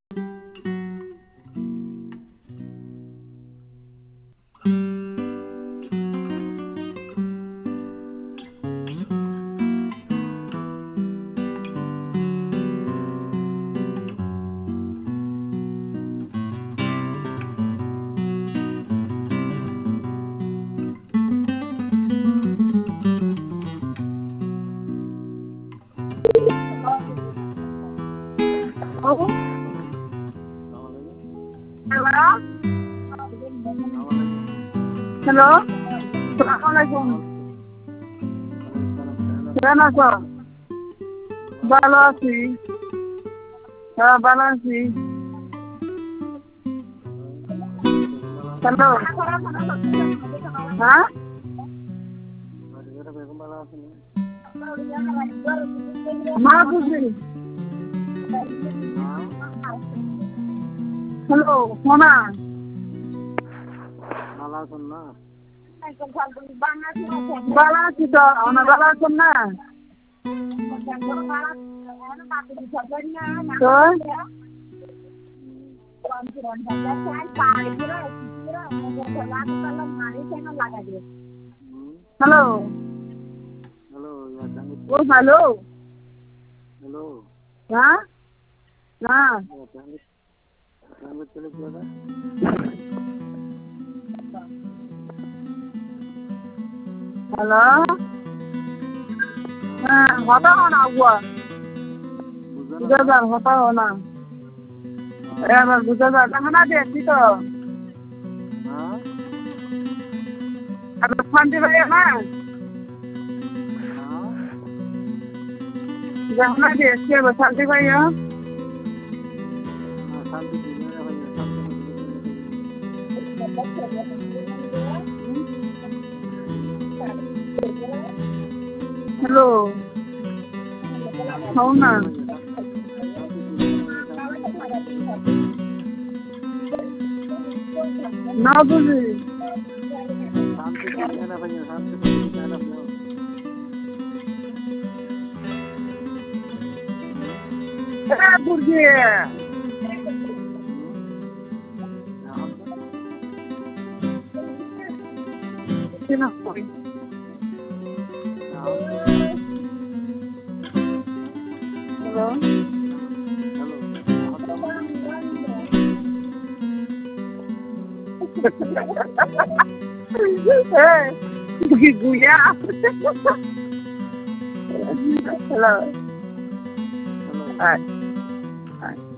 hello सलामुअलैकुम केना बालासी हाँ बालासी hello हाँ माधुरी हेलो सोना बालासी तो ana balasam na हेलो ओ हेलो हाँ हाँ हेलो हाँ होता हो ना हुआ गुजर होता हो ना यार गुजर कहाँ देखती तो अब शांति भैया ना जहाँ देखती है शांति भैया हेलो हो ना ना बुझी बुझी हेलो गुया हेलो